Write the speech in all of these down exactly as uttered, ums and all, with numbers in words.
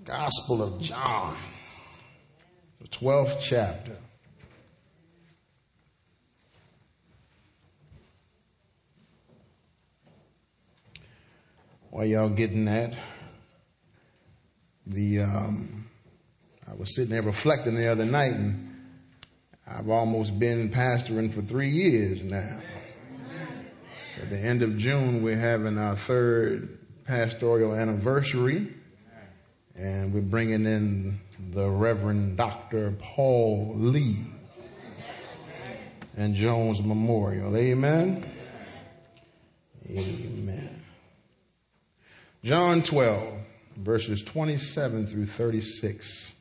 Gospel of John, the twelfth chapter. While y'all getting that, the um, I was sitting there reflecting the other night, and I've almost been pastoring for three years now. So at the end of June, we're having our third pastoral anniversary. And we're bringing in the Reverend Doctor Paul Lee and Jones Memorial. Amen. Amen. John twelve, verses twenty-seven through thirty-six.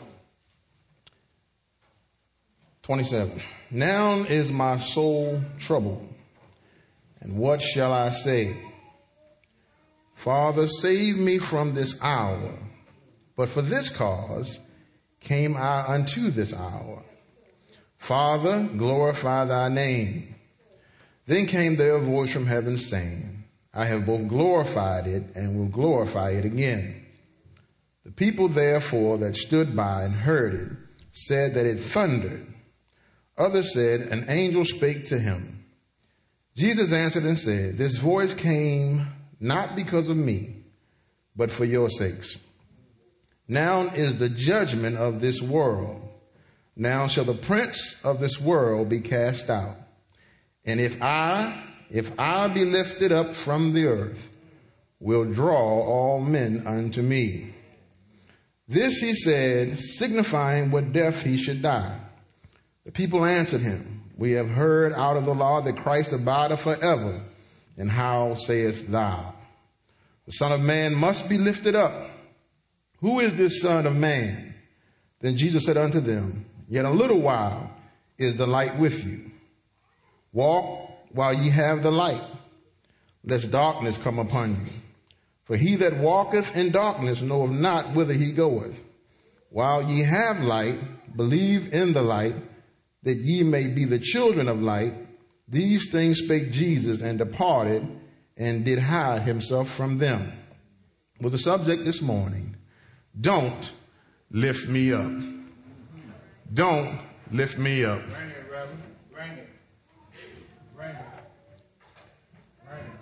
twenty-seven. Now is my soul troubled, and what shall I say? Father, save me from this hour. But for this cause came I unto this hour. Father, glorify thy name. Then came there a voice from heaven saying, I have both glorified it and will glorify it again. The people therefore that stood by and heard it said that it thundered. Others said, an angel spake to him. Jesus answered and said, this voice came not because of me, but for your sakes. Now is the judgment of this world. Now shall the prince of this world be cast out. And if I, if I be lifted up from the earth, will draw all men unto me. This he said, signifying what death he should die. The people answered him, we have heard out of the law that Christ abideth forever. And how sayest thou? The Son of Man must be lifted up. Who is this Son of Man? Then Jesus said unto them, yet a little while is the light with you. Walk while ye have the light, lest darkness come upon you. For he that walketh in darkness knoweth not whither he goeth. While ye have light, believe in the light, that ye may be the children of light. These things spake Jesus, and departed, and did hide himself from them. With the subject this morning, don't lift me up. Don't lift me up. Bring it, Reverend. Bring it. Bring it. Bring it.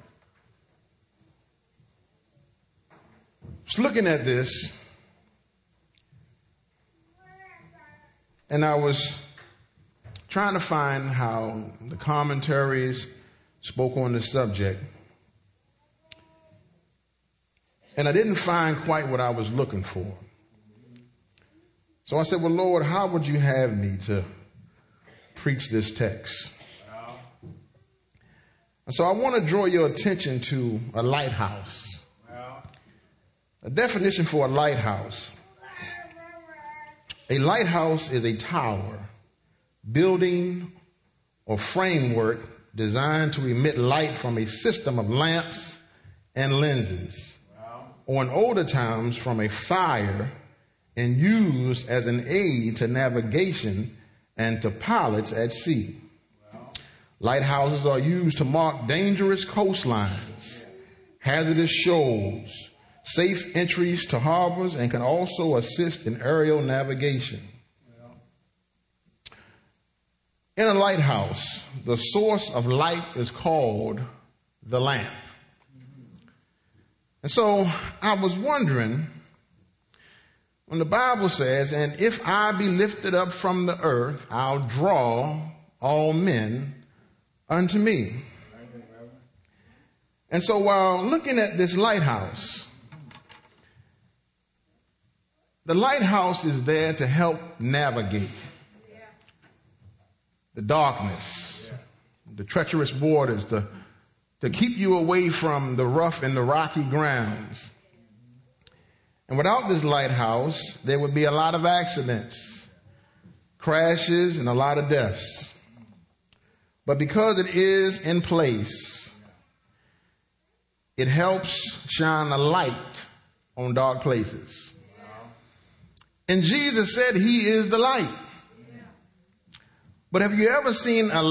Just looking at this, and I was trying to find how the commentaries spoke on this subject. And I didn't find quite what I was looking for. So I said, well, Lord, how would you have me to preach this text? And so I want to draw your attention to a lighthouse. A definition for a lighthouse. A lighthouse is a tower, building, or framework designed to emit light from a system of lamps and lenses. Or in older times from a fire, and used as an aid to navigation and to pilots at sea. Wow. Lighthouses are used to mark dangerous coastlines, hazardous shoals, safe entries to harbors, and can also assist in aerial navigation. Wow. In a lighthouse, the source of light is called the lamp. And so I was wondering, when the Bible says, and if I be lifted up from the earth, I'll draw all men unto me. And so while looking at this lighthouse, the lighthouse is there to help navigate the darkness, the treacherous waters, the to keep you away from the rough and the rocky grounds. And without this lighthouse, there would be a lot of accidents, crashes, and a lot of deaths. But because it is in place, it helps shine a light on dark places. And Jesus said he is the light. But have you ever seen a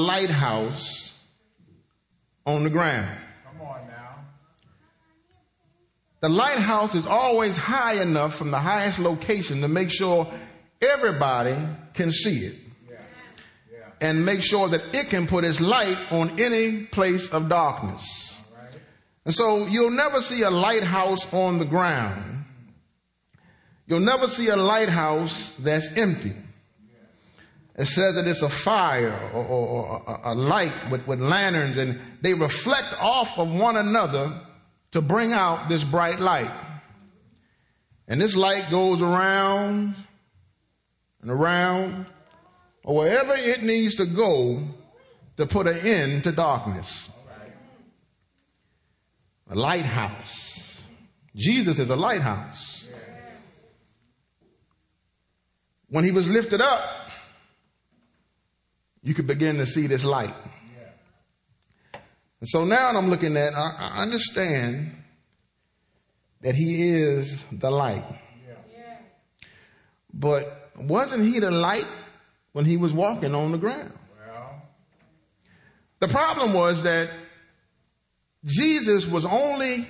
lighthouse on the ground? Come on now. the lighthouse is always high enough from the highest location to make sure everybody can see it. Yeah. Yeah. And make sure that it can put its light on any place of darkness. All right. And so you'll never see a lighthouse on the ground. You'll never see a lighthouse that's empty. It says that it's a fire or, or, or a, a light with, with lanterns, and they reflect off of one another to bring out this bright light. And this light goes around and around, or wherever it needs to go to put an end to darkness. A lighthouse. Jesus is a lighthouse. When he was lifted up, you could begin to see this light. And so now I'm looking at, I, I understand that he is the light. Yeah. But wasn't he the light when he was walking on the ground? Well. The problem was that Jesus was only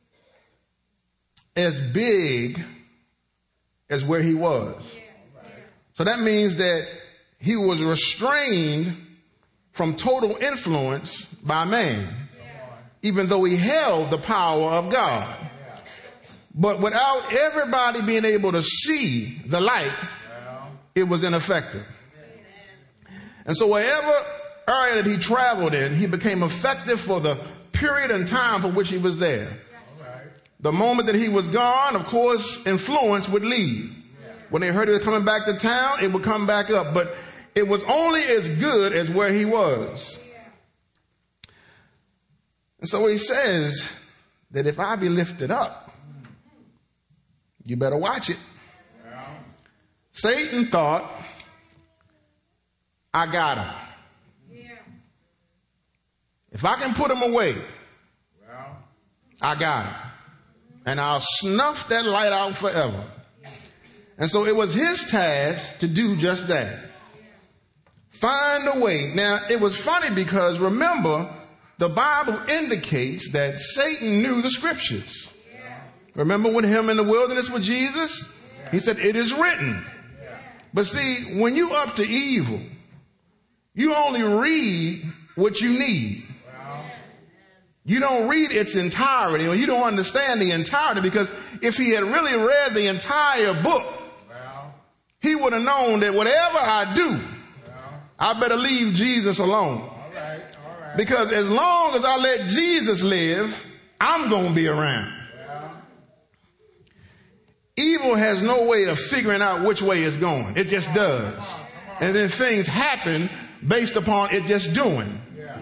as big as where he was. So that means that he was restrained from total influence by man, even though he held the power of God. But without everybody being able to see the light, it was ineffective. And so wherever area that he traveled in, he became effective for the period and time for which he was there. The moment that he was gone, of course, influence would leave. When they heard he was coming back to town, it would come back up. But it was only as good as where he was. And so he says that if I be lifted up, you better watch it. Yeah. Satan thought, I got him. Yeah. If I can put him away, Well. I got him. And I'll snuff that light out forever. And so it was his task to do just that. Find a way. Now, it was funny because remember, the Bible indicates that Satan knew the scriptures. Yeah. Remember with him in the wilderness with Jesus? Yeah. He said, it is written. Yeah. But see, when you up to evil, you only read what you need. Well. You don't read its entirety, or you don't understand the entirety, because if he had really read the entire book, Well. he would have known that whatever I do, I better leave Jesus alone. All right. All right. Because as long as I let Jesus live, I'm going to be around. Well. Evil has no way of figuring out which way it's going. It just does. And then things happen based upon it just doing. Yeah.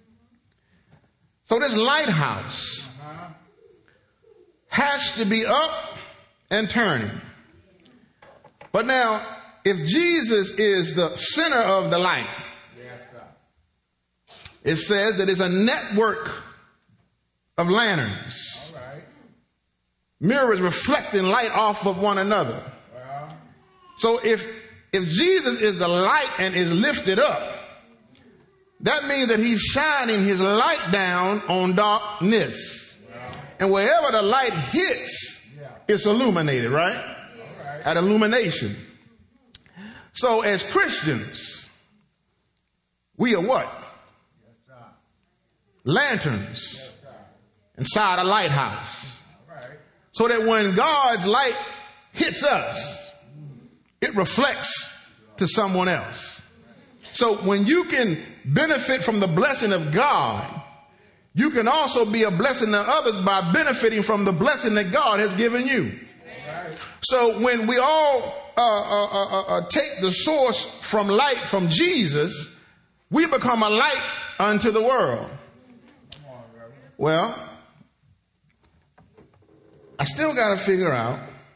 So this lighthouse Uh-huh. has to be up and turning. But now, if Jesus is the center of the light, Yes, sir. it says that it's a network of lanterns, All right. mirrors reflecting light off of one another. Well. So if if Jesus is the light and is lifted up, that means that he's shining his light down on darkness. Well. And wherever the light hits, Yeah. it's illuminated, right? All right. At illumination. So as Christians, we are what? Yes, sir. Lanterns Yes, sir. inside a lighthouse. All right. So that when God's light hits us, it reflects to someone else. So when you can benefit from the blessing of God, you can also be a blessing to others by benefiting from the blessing that God has given you. All right. So when we all uh, uh, uh, uh, take the source from light from Jesus, we become a light unto the world. Come on, Reverend. Well, I still got to figure out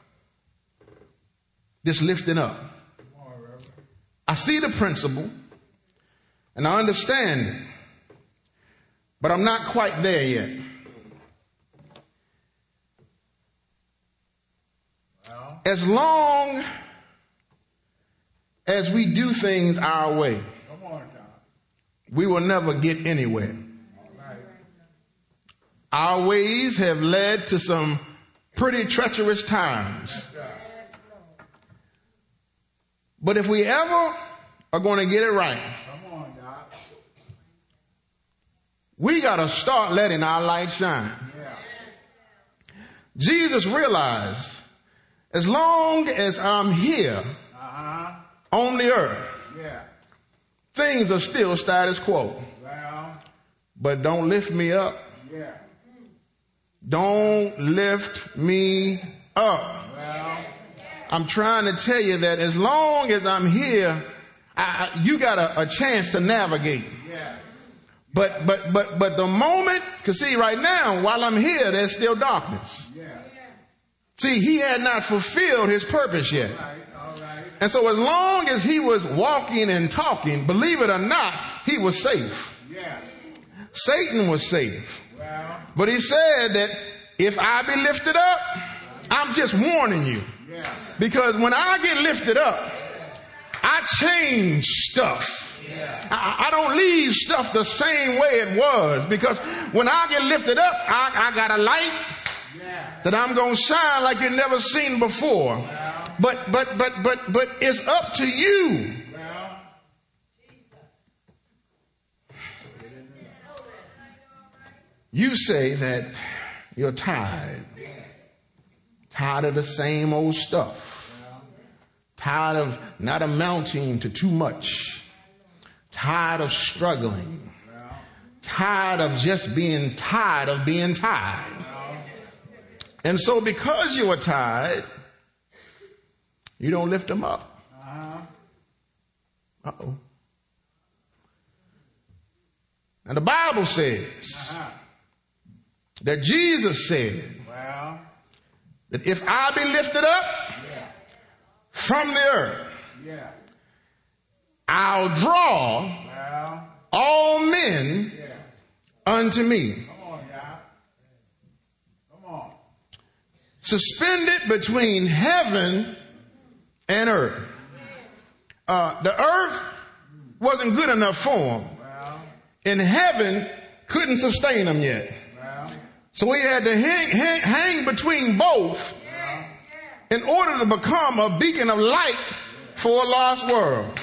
this lifting up. Come on, Reverend. I see the principle and I understand it, but I'm not quite there yet. Well. As long as we do things our way, Come on, Tom. we will never get anywhere. All right. Our ways have led to some pretty treacherous times. But if we ever are going to get it right, we got to start letting our light shine. Jesus realized, as long as I'm here uh-huh. on the earth, yeah. things are still status quo. Well, but don't lift me up. Yeah. Don't lift me up. Well, I'm trying to tell you that as long as I'm here, I, you got a, a chance to navigate. Yeah. But but but but the moment, because see, right now, while I'm here, there's still darkness. Yeah. See, he had not fulfilled his purpose yet. All right, all right. And so as long as he was walking and talking, believe it or not, he was safe. Yeah. Satan was safe. Well, but he said that if I be lifted up, I'm just warning you. Yeah. Because when I get lifted up, I change stuff. Yeah. I, I don't leave stuff the same way it was, because when I get lifted up, I, I got a light yeah. that I'm going to shine like you've never seen before. Yeah. But, but, but, but, but it's up to you. Yeah. You say that you're tired. Tired of the same old stuff. Tired of not amounting to too much. Tired of struggling. Tired of just being tired of being tired. And so because you are tired, you don't lift them up. Uh-oh. And the Bible says that Jesus said that if I be lifted up from the earth, yeah. I'll draw well, all men yeah. unto me. Come on, God. Come on. Suspended between heaven and earth. Uh, the earth wasn't good enough for him. Well, and heaven couldn't sustain him yet. Well, so he had to hang, hang, hang between both in order to become a beacon of light for a lost world.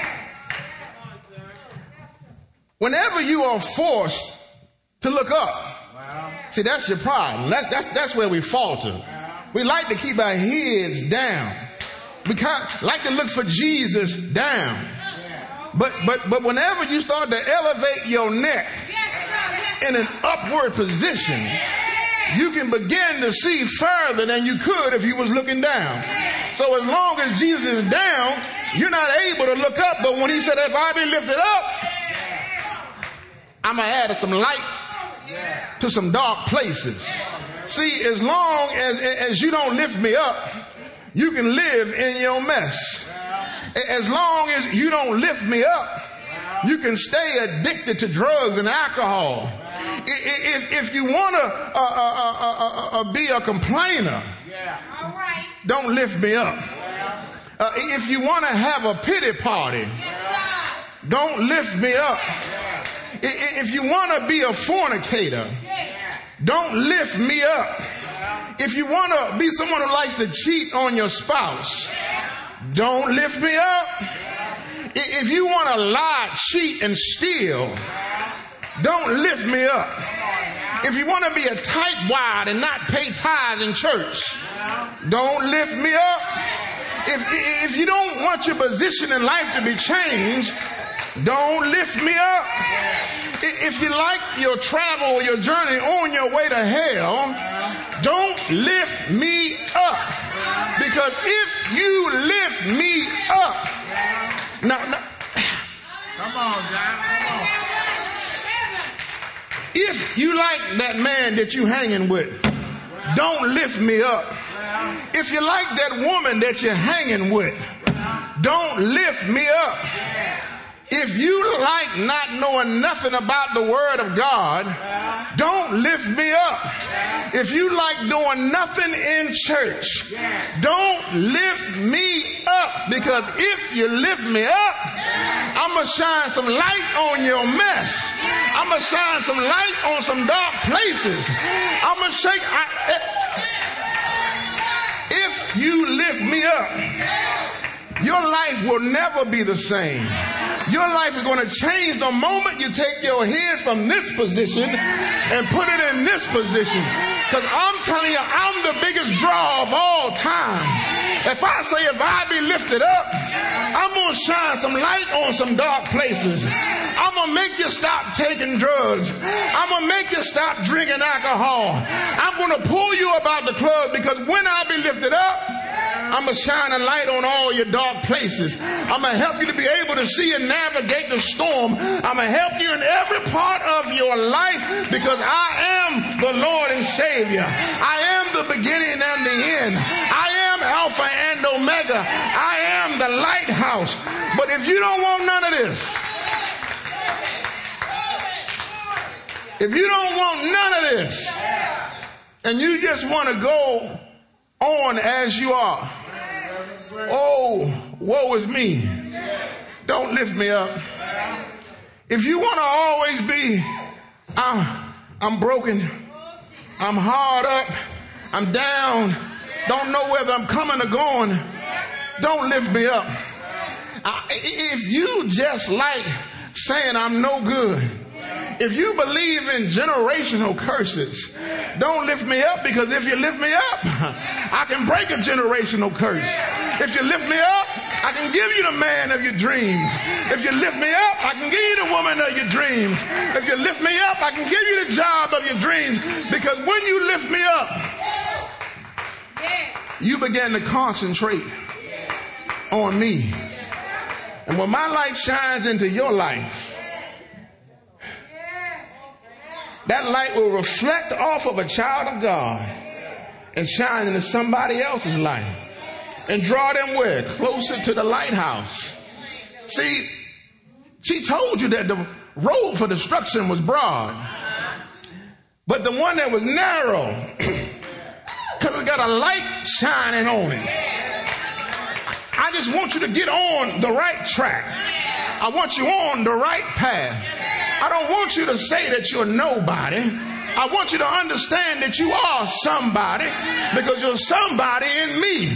Whenever you are forced to look up, see, that's your problem. That's, that's, that's where we falter. We like to keep our heads down. We kind of like to look for Jesus down. But, but, but whenever you start to elevate your neck in an upward position, you can begin to see further than you could if you was looking down. So as long as Jesus is down, you're not able to look up. But when he said, if I be lifted up, I'm going to add some light to some dark places. See, as long as, as you don't lift me up, you can live in your mess. As long as you don't lift me up, you can stay addicted to drugs and alcohol. If, if you want to uh, uh, uh, uh, be a complainer, don't lift me up. Uh, if you want to have a pity party, don't lift me up. If you want to be a fornicator, don't lift me up. If you want to be someone who likes to cheat on your spouse, don't lift me up. If you want to lie, cheat, and steal, don't lift me up. If you want to be a tightwad and not pay tithe in church, don't lift me up. If, if you don't want your position in life to be changed, don't lift me up. If you like your travel or your journey on your way to hell, don't lift me up. Because if you lift me up, now, now come on, John, come on. If you like that man that you hanging with, don't lift me up. If you like that woman that you're hanging with, don't lift me up. If you like not knowing nothing about the Word of God, don't lift me up. If you like doing nothing in church, don't lift me up. Because if you lift me up, I'm going to shine some light on your mess. I'm going to shine some light on some dark places. I'm going to shake... I, me up, your life will never be the same. Your life is going to change the moment you take your head from this position and put it in this position. Because I'm telling you, I'm the biggest draw of all time. If I say if I be lifted up, I'm going to shine some light on some dark places. I'm going to make you stop taking drugs. I'm going to make you stop drinking alcohol. I'm going to pull you about the club, because when I be lifted up, I'm going to shine a light on all your dark places. I'm going to help you to be able to see and navigate the storm. I'm going to help you in every part of your life, because I am the Lord and Savior. I am the beginning and the end. I am Alpha and Omega. I am the lighthouse. But if you don't want none of this, if you don't want none of this, and you just want to go on as you are, oh, woe is me. Don't lift me up. If you want to always be, I'm, I'm broken, I'm hard up, I'm down, don't know whether I'm coming or going, don't lift me up. I, if you just like saying I'm no good, if you believe in generational curses, don't lift me up, because if you lift me up, I can break a generational curse. If you lift me up, I can give you the man of your dreams. If you lift me up, I can give you the woman of your dreams. If you lift me up, I can give you the job of your dreams. Because when you lift me up, you begin to concentrate on me. And when my light shines into your life, that light will reflect off of a child of God and shine into somebody else's life and draw them where? Closer to the lighthouse. See, she told you that the road for destruction was broad, but the one that was narrow, because it got a light shining on it. I just want you to get on the right track. I want you on the right path. I don't want you to say that you're nobody. I want you to understand that you are somebody, because you're somebody in me.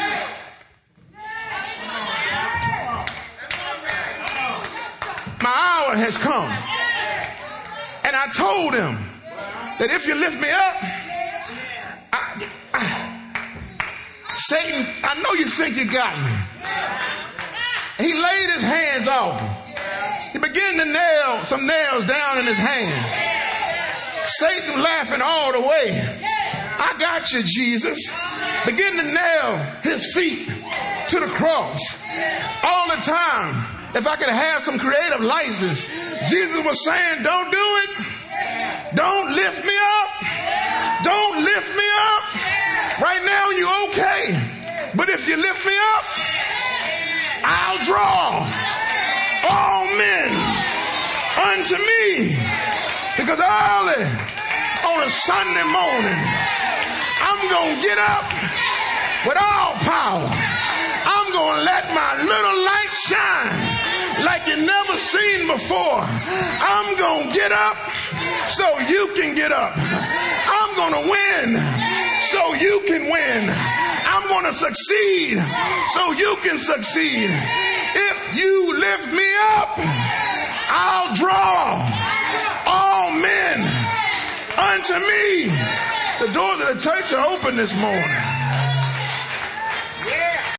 My hour has come. And I told him that if you lift me up, I, I, Satan, I know you think you got me. He laid his hands off. He began to nail some nails down in his hands. Satan laughing all the way. I got you, Jesus. Begin to nail his feet to the cross. All the time. If I could have some creative license, Jesus was saying, don't do it. Don't lift me up. Don't lift me up. Right now you're okay. But if you lift me up, I'll draw all men unto me. Because early on a Sunday morning, I'm going to get up with all power. I'm going to let my little light shine like you never seen before. I'm going to get up so you can get up. I'm going to win so you can win. I'm going to succeed so you can succeed. If you lift me up, I'll draw all men unto me. The doors of the church are open this morning.